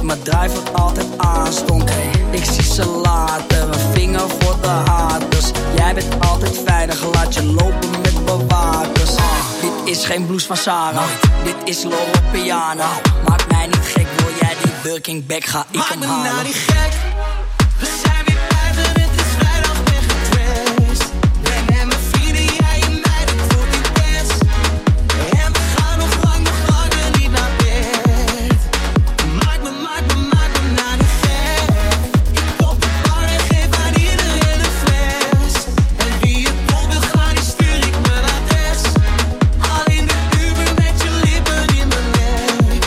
mijn driver altijd aanstond. Ik zie ze later, een vinger voor de haters. Jij bent altijd veilig, laat je lopen met bewakers. Dit is geen blues van Sarah, dit is Loro Piana. Maak mij niet gek, wil jij die Birkin bag, ga ik hem halen. Maak me nou niet gek, we zijn weer buiten, het is vrijdag, ben getrest. Ben met mijn vrienden, jij en mij, dat wordt intens. En we gaan nog langer niet naar bed. Maak me nou niet gek. Ik op de bar en geef aan iedereen een fles. En wie het op wil gaan, die stuur ik mijn adres. Al in de Uber met je lippen in mijn nek.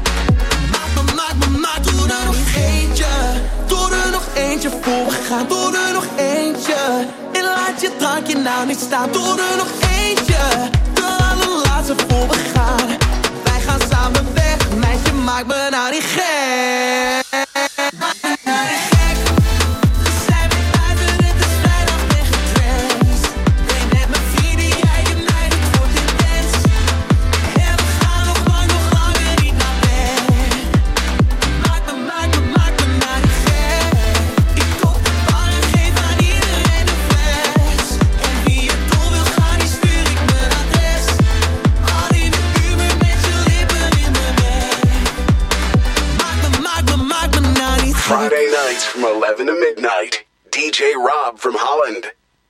Maak doe er nog eentje. Doe er nog eentje voor we gaan. Doe er nog eentje. En laat je drankje nou niet staan. Doe er nog eentje. De allerlaatste voor we gaan. Wij gaan samen weg. Meisje, maak me nou niet gek. Maak me nou niet gek. We zijn weer buiten, het is vrijdag, ben getrest. Ben met mijn vrienden, jij en mij, dit wordt intens. En we gaan nog langer niet naar bed. Maak me nou niet gek. Ik koop de bar en geef aan iedereen een fles. En wie het door wil gaan, die stuur ik mijn adres. Al in de Uber met je lippen in mijn nek. Maak me nou niet gek. Friday nights from 11 to midnight. DJ Rob from Holland.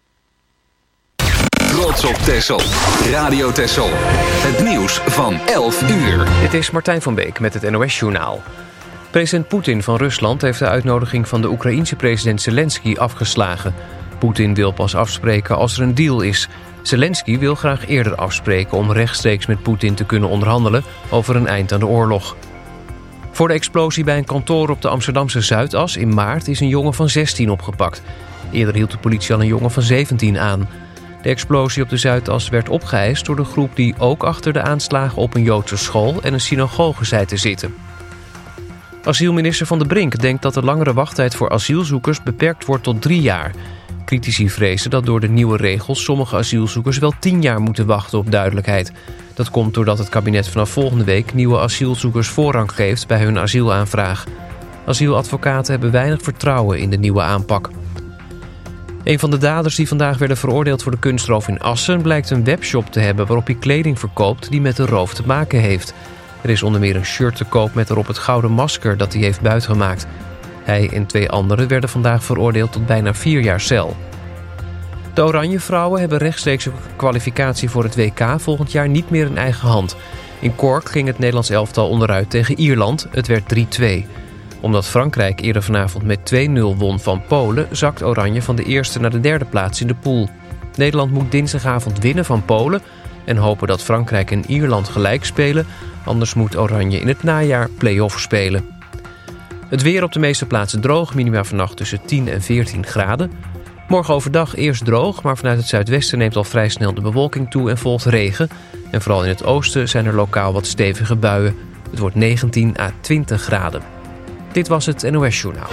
Trots op Texel. Radio Texel. Het nieuws van 11 uur. Dit is Martijn van Beek met het NOS-journaal. President Poetin van Rusland heeft de uitnodiging van de Oekraïense president Zelensky afgeslagen. Poetin wil pas afspreken als er een deal is. Zelensky wil graag eerder afspreken om rechtstreeks met Poetin te kunnen onderhandelen over een eind aan de oorlog. Voor de explosie bij een kantoor op de Amsterdamse Zuidas in maart is een jongen van 16 opgepakt. Eerder hield de politie al een jongen van 17 aan. De explosie op de Zuidas werd opgeëist door de groep die ook achter de aanslagen op een Joodse school en een synagoge zei te zitten. Asielminister Van de Brink denkt dat de langere wachttijd voor asielzoekers beperkt wordt tot 3 jaar. Critici vrezen dat door de nieuwe regels sommige asielzoekers wel 10 jaar moeten wachten op duidelijkheid. Dat komt doordat het kabinet vanaf volgende week nieuwe asielzoekers voorrang geeft bij hun asielaanvraag. Asieladvocaten hebben weinig vertrouwen in de nieuwe aanpak. Een van de daders die vandaag werden veroordeeld voor de kunstroof in Assen blijkt een webshop te hebben waarop hij kleding verkoopt die met de roof te maken heeft. Er is onder meer een shirt te koop met erop het gouden masker dat hij heeft buitgemaakt. Hij en 2 anderen werden vandaag veroordeeld tot bijna 4 jaar cel. De Oranje vrouwen hebben rechtstreeks kwalificatie voor het WK volgend jaar niet meer in eigen hand. In Cork ging het Nederlands elftal onderuit tegen Ierland. Het werd 3-2. Omdat Frankrijk eerder vanavond met 2-0 won van Polen, zakt Oranje van de eerste naar de 3e plaats in de pool. Nederland moet dinsdagavond winnen van Polen en hopen dat Frankrijk en Ierland gelijk spelen. Anders moet Oranje in het najaar play-off spelen. Het weer op de meeste plaatsen droog, minima vannacht tussen 10 en 14 graden. Morgen overdag eerst droog, maar vanuit het zuidwesten neemt al vrij snel de bewolking toe en volgt regen. En vooral in het oosten zijn er lokaal wat stevige buien. Het wordt 19 à 20 graden. Dit was het NOS Journaal.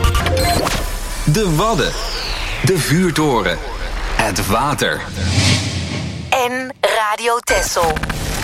De Wadden. De vuurtoren. Het water. En Radio Texel.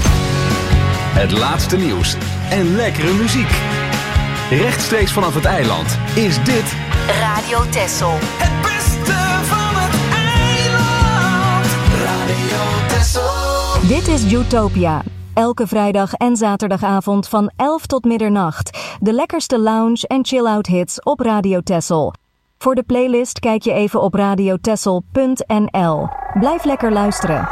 Het laatste nieuws en lekkere muziek. Rechtstreeks vanaf het eiland is dit Radio Texel. Het beste van het eiland. Radio Texel. Dit is Utopia. Elke vrijdag en zaterdagavond van 11 tot middernacht. De lekkerste lounge en chill-out hits op Radio Texel. Voor de playlist kijk je even op radiotexel.nl. Blijf lekker luisteren.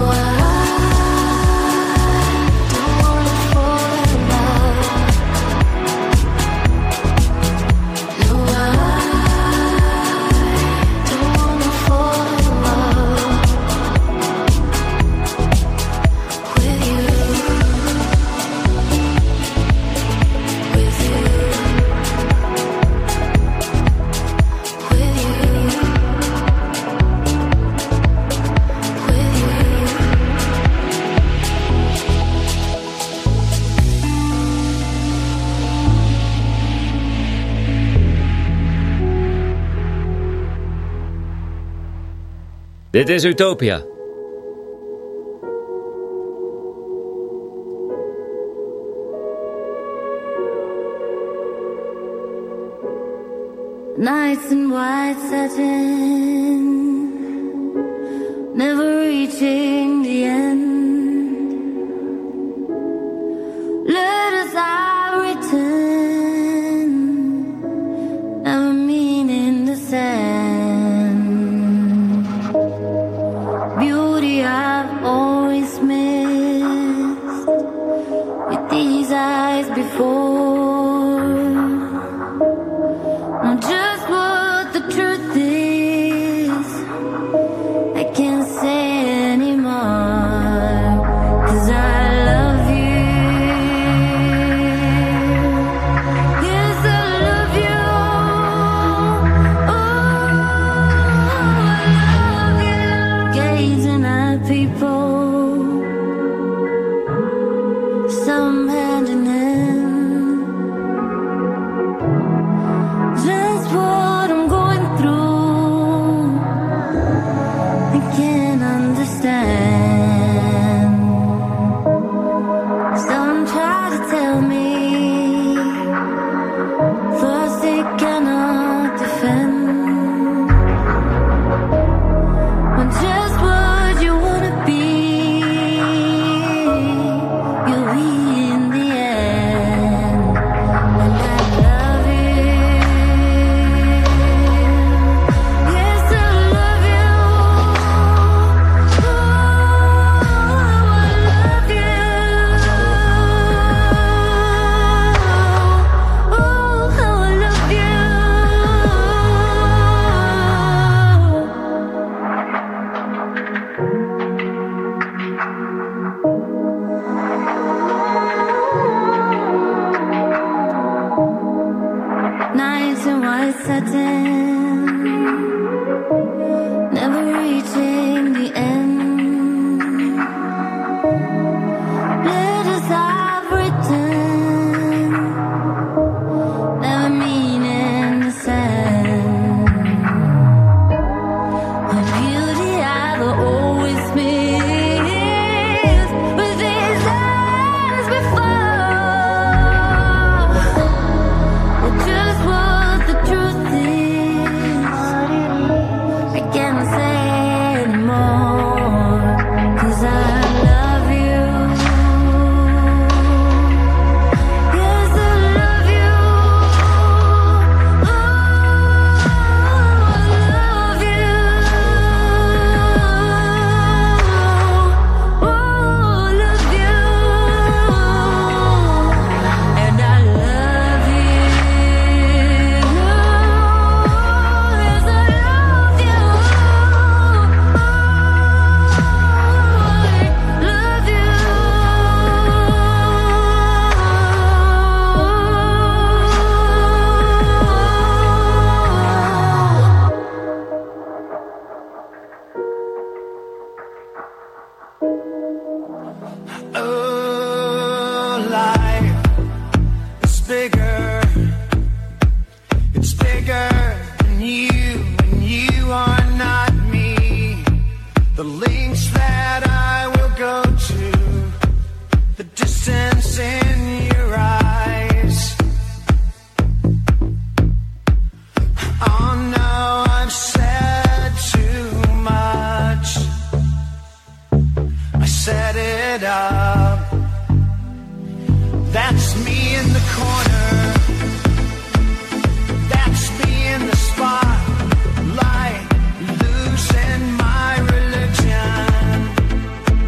Dit is Utopia. Nights in white satin, never reaching the end. Letters I've written, never meaning to send. Beauty I've always missed, with these eyes before. Not just what the truth is, I can't say anymore, 'cause I love you. Yes, I love you. Oh, I love you. Gazing at people, some hand in hand. Just what I'm going through, I can't understand. Some try to tell me, first they cannot defend. When just what you wanna be, you'll be in the end. And I love you. Yes, I love you. Oh, I love you. Oh, how I love you. Nights in white satin, never reaching the end. Letters I've written, never meaning to send. A beauty I've always missed, with these eyes before. Just what the truth is, I can't say anymore, 'cause I love you. Yes, I love you. Oh, I love you. Oh, I love you. And I love you. Yes, I love you. I love you. Oh, life is bigger. It's bigger than you, and you are not me. The lengths that I will go to, the distance in your eyes. Oh no, I've said too much. I set it up. That's me in the corner. That's me in the spotlight, losing my religion.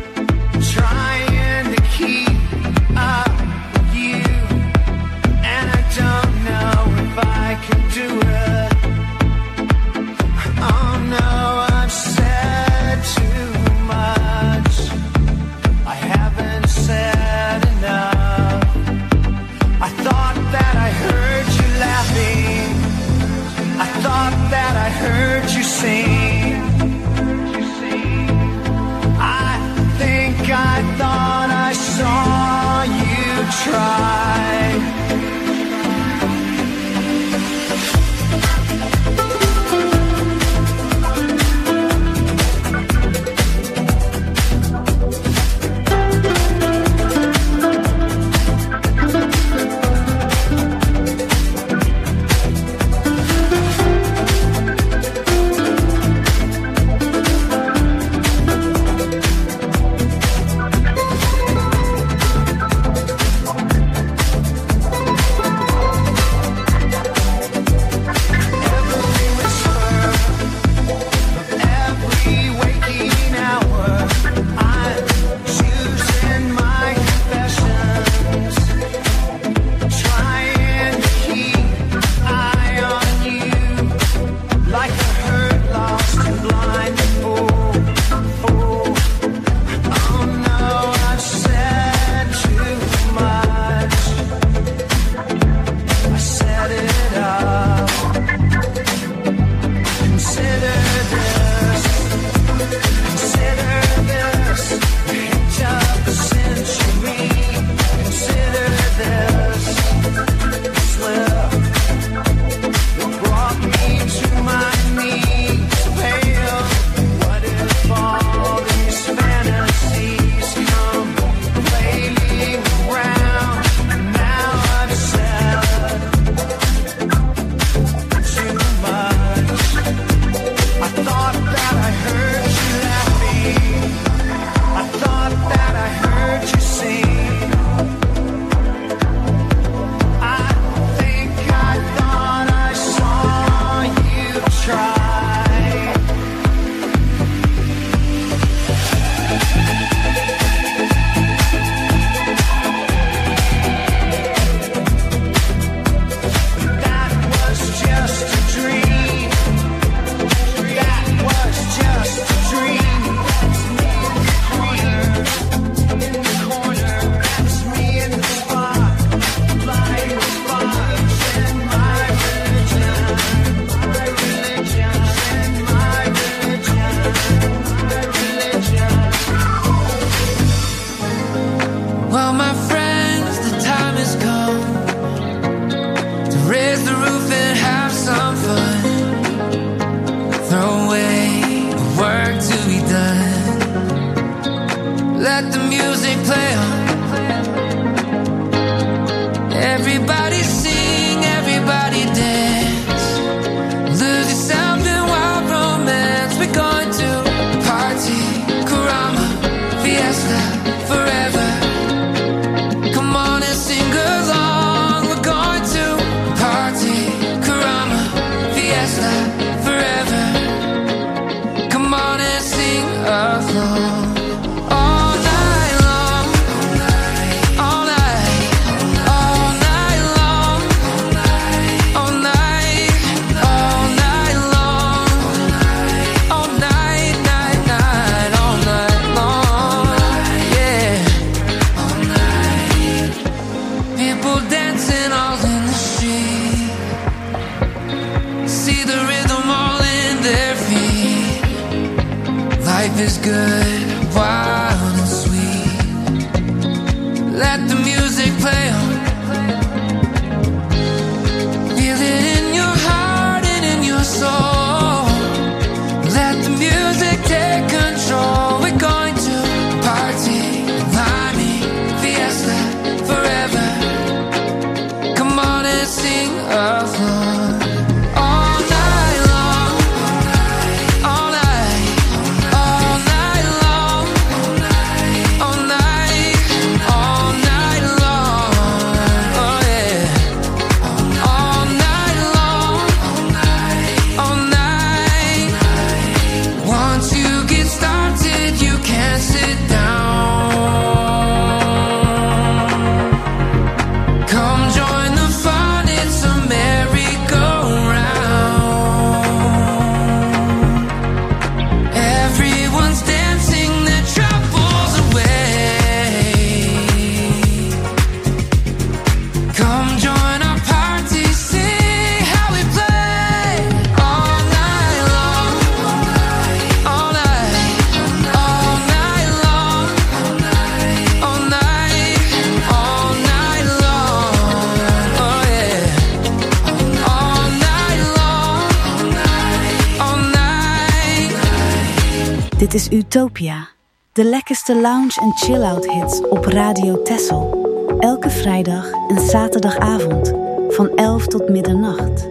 Dit is Utopia, de lekkerste lounge- en chill-out hits op Radio Texel. Elke vrijdag en zaterdagavond van 11 tot middernacht.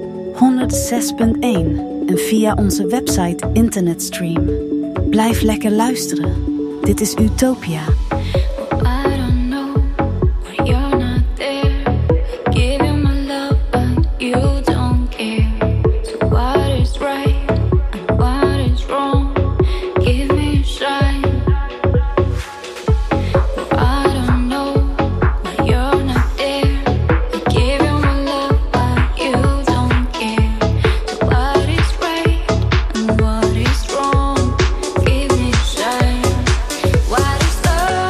106.1 en via onze website internetstream. Blijf lekker luisteren. Dit is Utopia. What is love?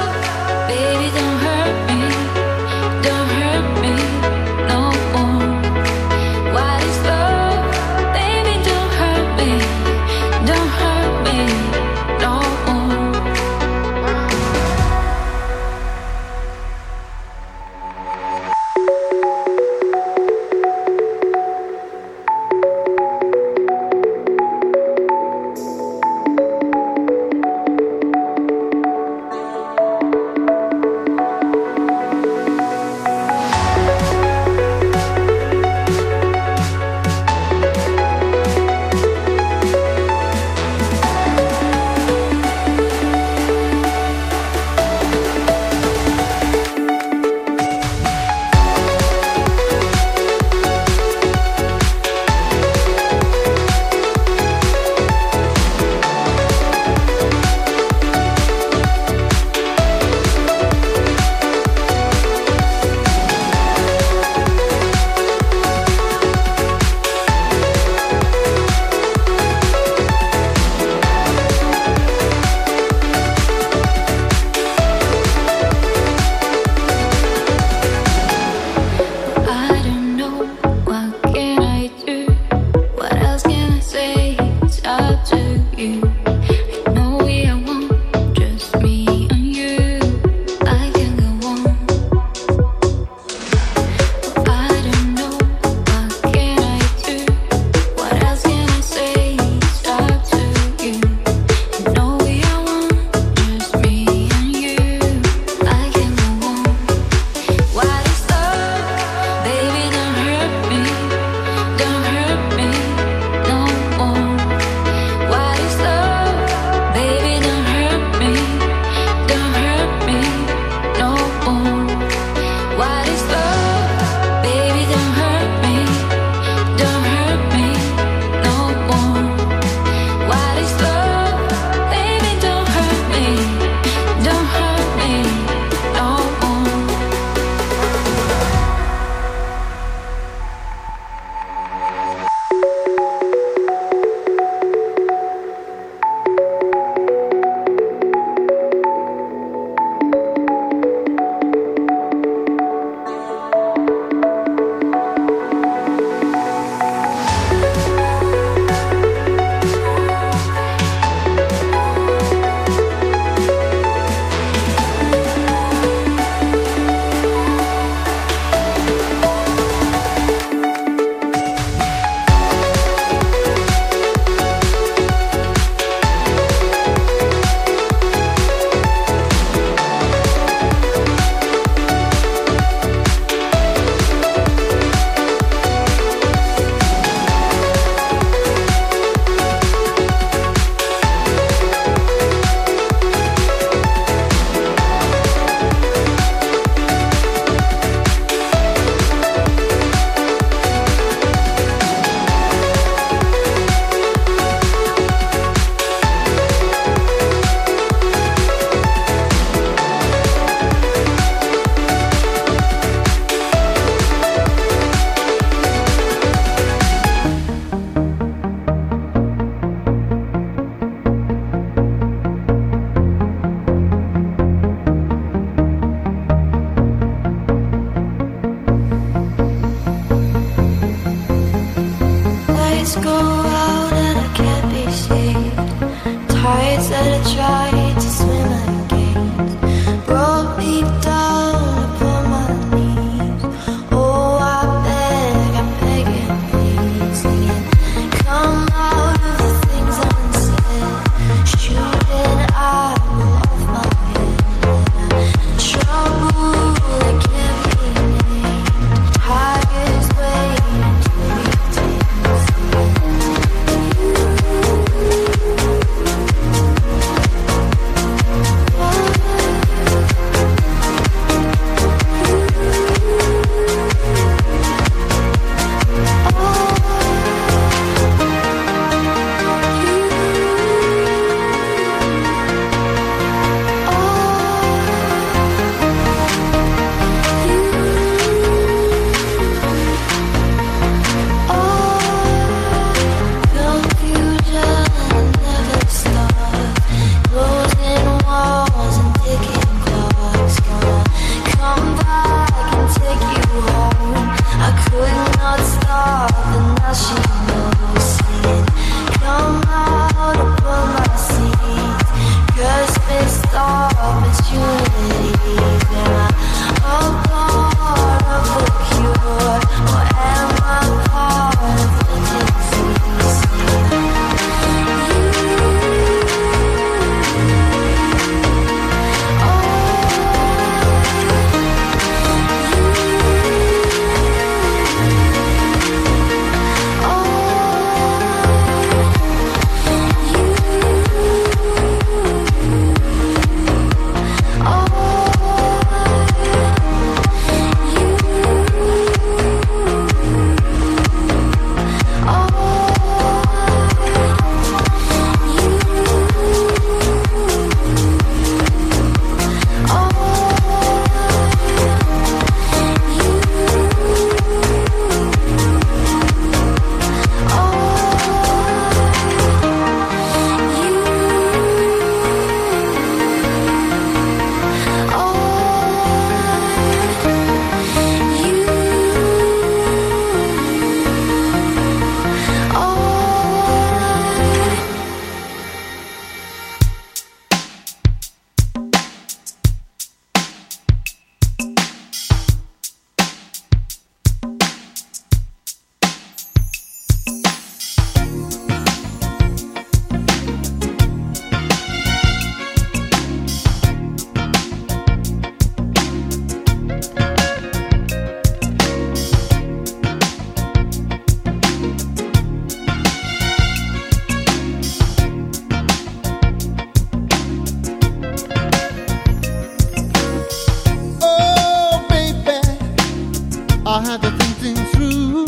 I had to think things through.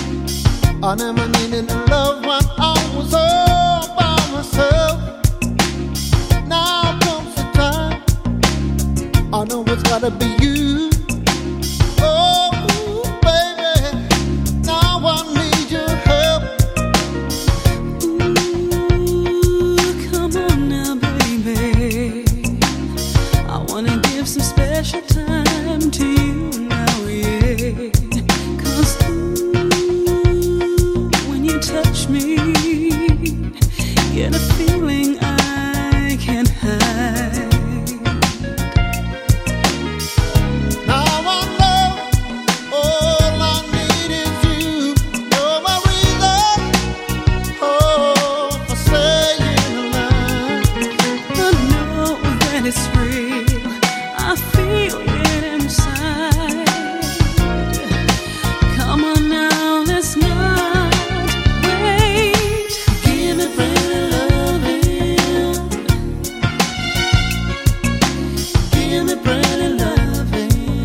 I never needed love when I was all by myself. Now comes the time, I know it's gotta be you. Oh, baby, now I need your help. Ooh, come on now, baby. I wanna give some special time to you now, yeah. 'Cause ooh, when you touch me, get a feeling I can't hide. It's real, I feel it inside. Come on now, let's not wait. Give me pretty loving. Give me pretty loving.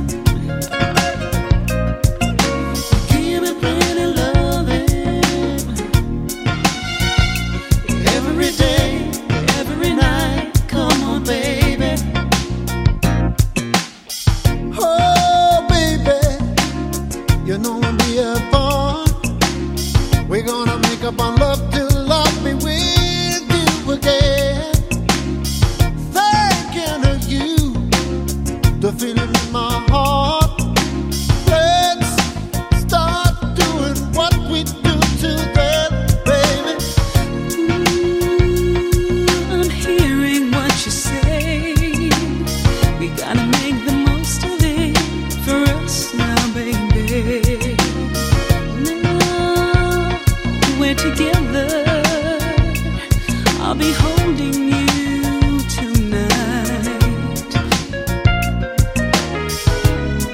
Give me pretty loving. Every day, every night. Come on, baby. Oh, baby, you know when we are born, we're gonna make up our love till I'll be with you again. Thinking of you, the feeling in my heart. Let's start doing what we do today, baby. I'm hearing what you say. We gotta make the most of it for us now, baby. Now we're together, I'll be holding you tonight.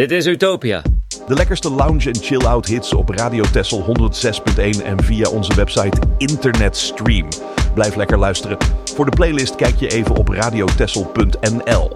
Dit is Utopia. De lekkerste lounge en chill-out hits op Radio Texel 106.1 en via onze website Internetstream. Blijf lekker luisteren. Voor de playlist kijk je even op radiotexel.nl.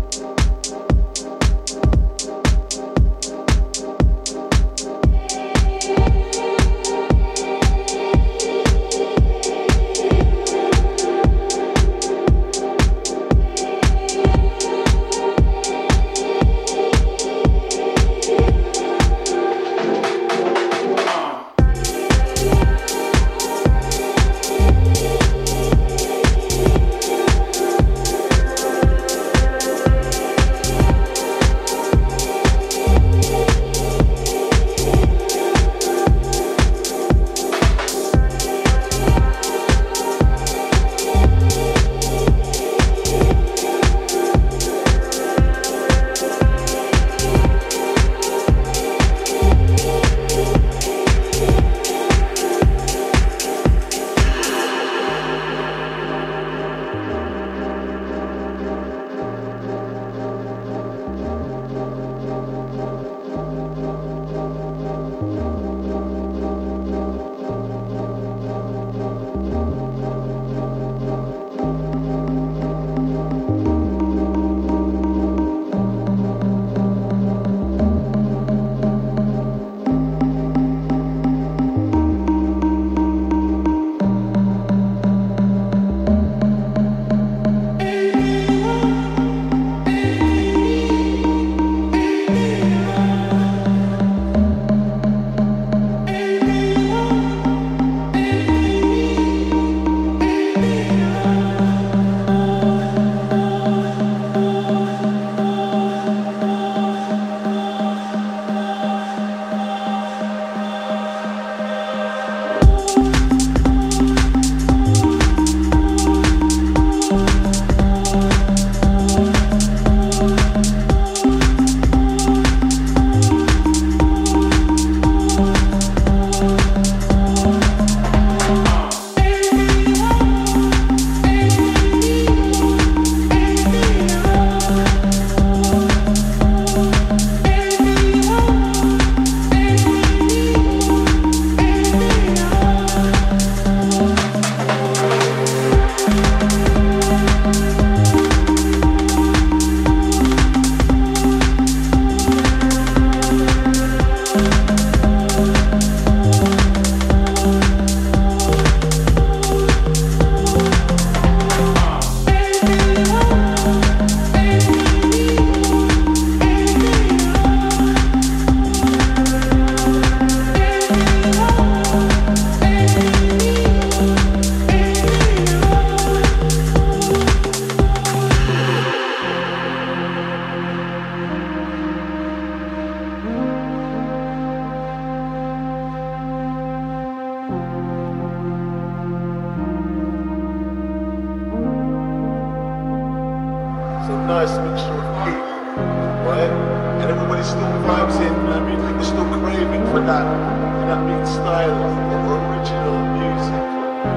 nice mixture of people, right? And everybody still vibes in, I mean, people still craving for that, beat style of original music.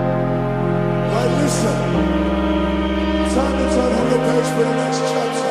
Right, listen. Time to turn on the page for the next chapter.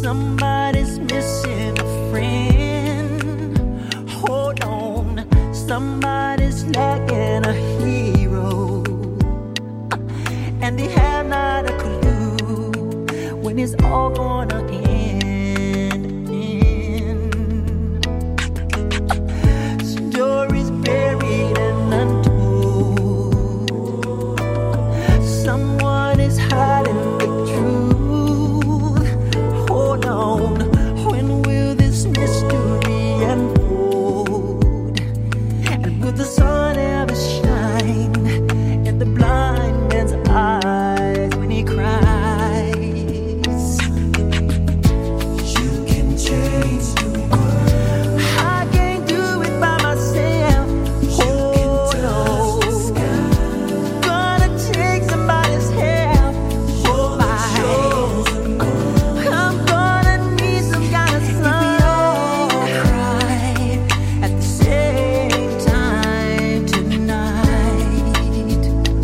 Somebody's missing a friend. Hold on, somebody's lacking a hero, and they have not a clue when it's all gonna end. Stories buried and untold. Someone is hiding the truth. Hold on, when will this mystery unfold? And will the sun ever shine in the blind man's eyes when he cries? You can change the world. I can't do it by myself. Hold on, gonna take somebody's help. Oh my, I'm gonna need some kind of sun. Cry at the same time tonight.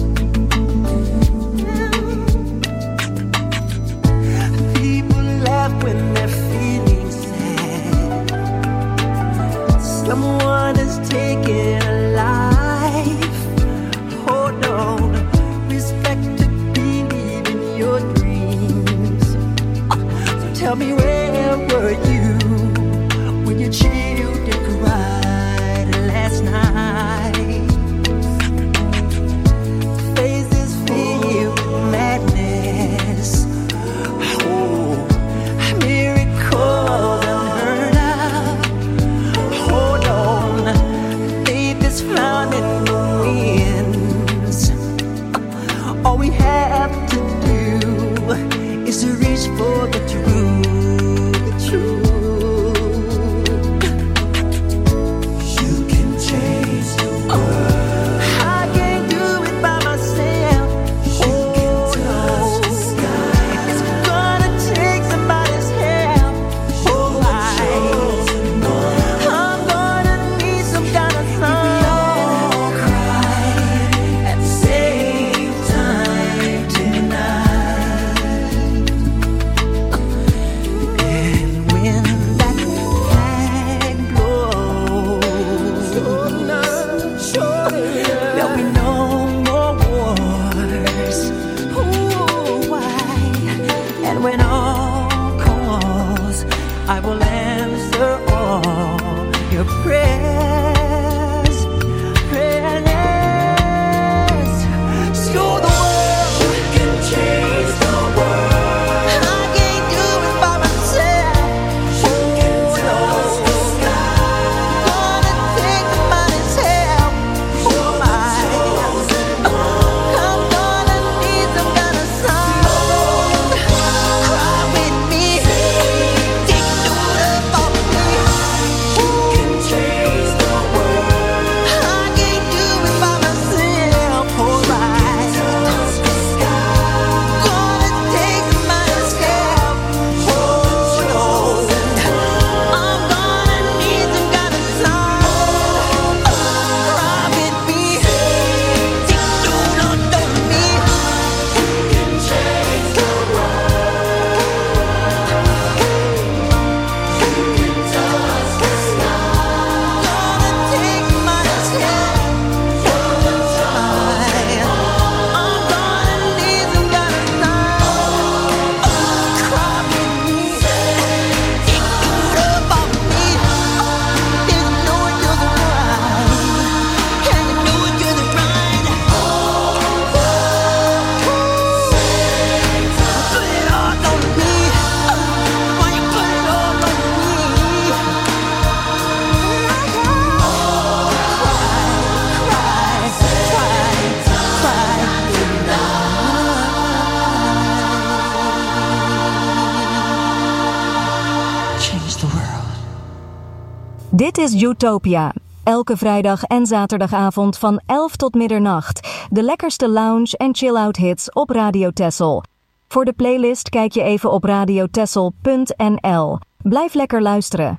People laugh when they're feeling sad. Someone is taking a life. Hold on, respect to believe in your dreams. So tell me, where were you when your children cried last night? Faces filled with madness. Oh, miracles unheard of. Hold on, faith is found in the winds. All we have to do is to reach for the truth, the truth. You can change the world. I can't do it by myself. Hold on, it's gonna take somebody's help. Oh my, I'm gonna need some kind of song. Cry at the same time tonight. And when that flag blows, there'll be no more wars. Ooh, why? And when all calls, I will answer all your prayers. Prayers. Show the world you can change the world. I can't do it by myself. You can touch the sky. Gonna take somebody's help. Oh my, I'm gonna need some kind of song. Cry with me, take the love off me. You can change the world. I can't do it by myself. Oh my, touch the sky. Gonna take somebody's help. Oh no, I'm gonna need some kind of song. Cry with me, take the love off me. You can change the world. You can touch the sky. Gonna take somebody's help. Oh my, I'm gonna need some kind of song. Cry with me, take the love off me. You know you're the right, and you know you're the right. Put it all on me. Why you put it all on me? Change the world. Dit is Utopia. Elke vrijdag en zaterdagavond van 11 tot middernacht. De lekkerste lounge en chill-out hits op Radio Texel. Voor de playlist kijk je even op radiotexel.nl. Blijf lekker luisteren.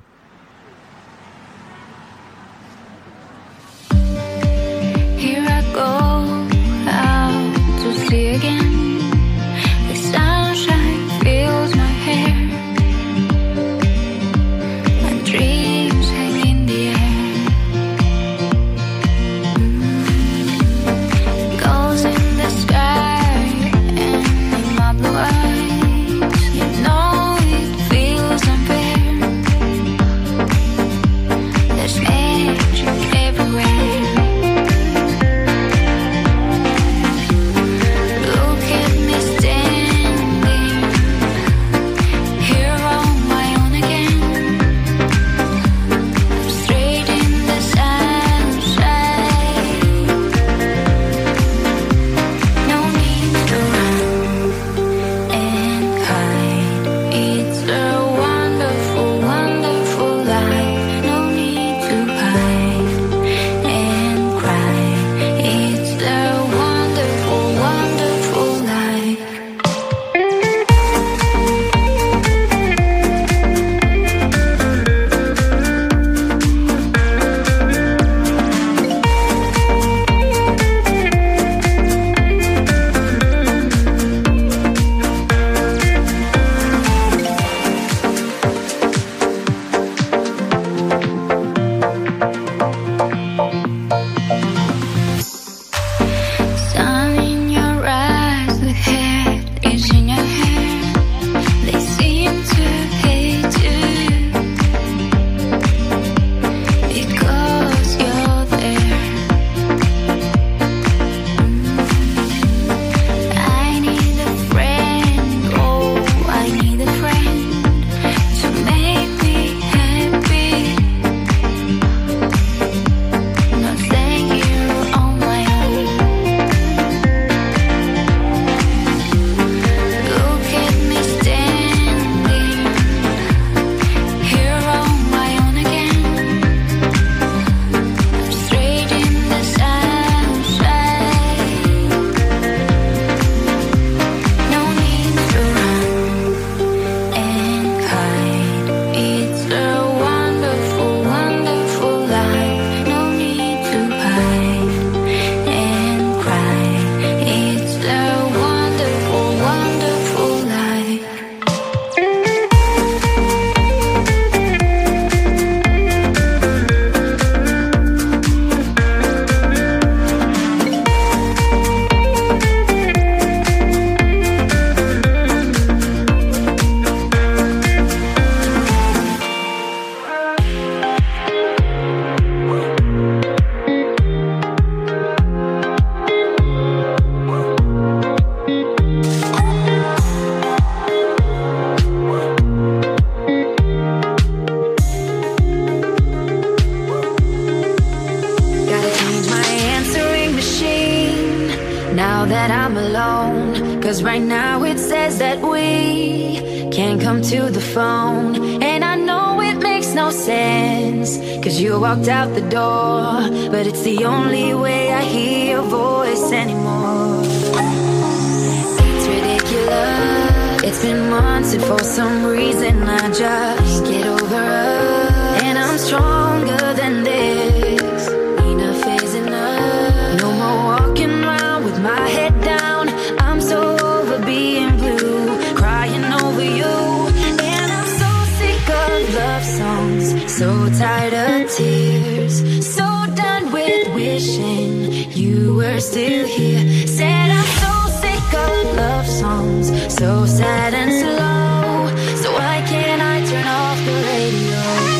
Here I go out to sea again. The sunshine fills my hair. that I'm alone. 'Cause right now it says that we can't come to the phone. And I know it makes no sense, 'cause you walked out the door. But it's the only way I hear your voice anymore. It's ridiculous. It's been months and for some reason I just get over us. And I'm stronger than this. Enough is enough. No more walking around with my head down. I'm so over being blue, crying over you. And I'm so sick of love songs, so tired of tears, so done with wishing you were still here. Said I'm so sick of love songs, so sad and slow. So why can't I turn off the radio?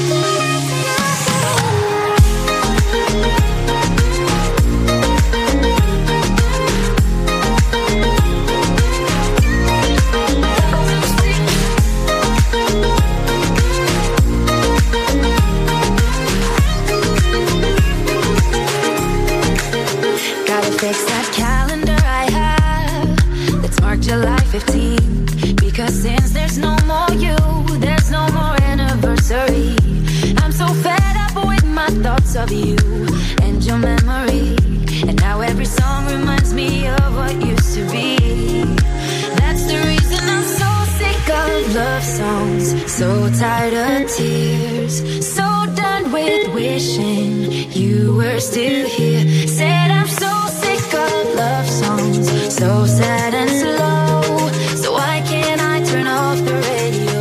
Fix that calendar I have that's marked July 15th. Because since there's no more you, there's no more anniversary. I'm so fed up with my thoughts of you and your memory. And now every song reminds me of what used to be. That's the reason I'm so sick of love songs, so tired of tears, so done with wishing you were still here. Said I'm so love songs, so sad and slow. So why can't I turn off the radio?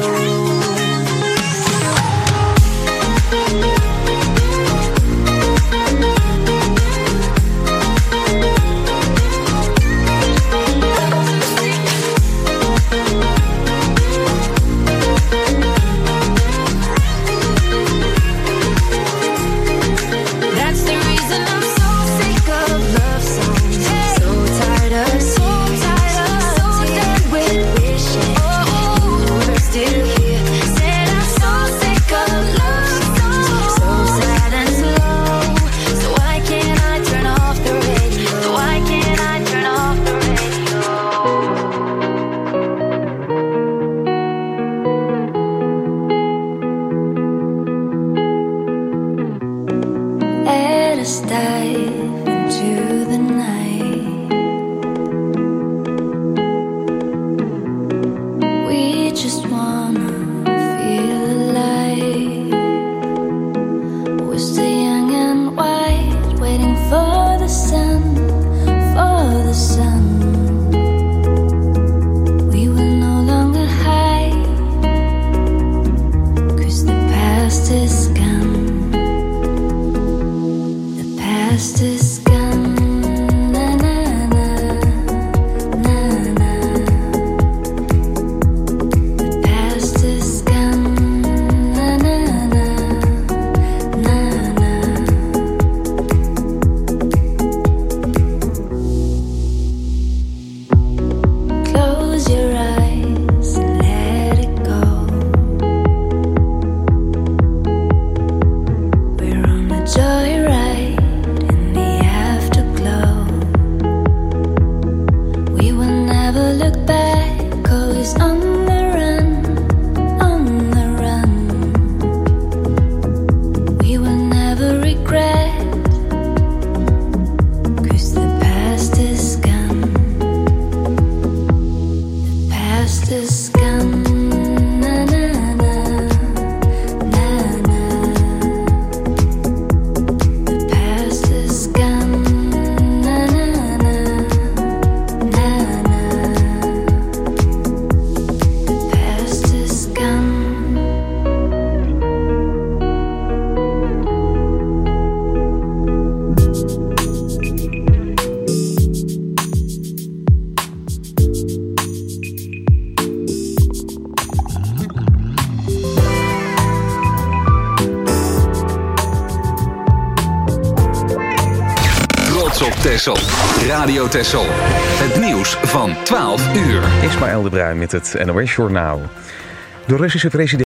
That's the reason I'm so sick of love songs. Still here. Said I'm so sick of love songs, so sad and slow. So why can't I turn off the radio? So why can't I turn off the radio? Let us dive into the night. We just wanna feel alive. We're still young and white, waiting for the sun, for the sun. We will no longer hide, 'cause the past is gone. The past is gone. Texel. Radio Texel. Het nieuws van 12 uur. Ismaël de Bruin met het NOS Journaal. De Russische president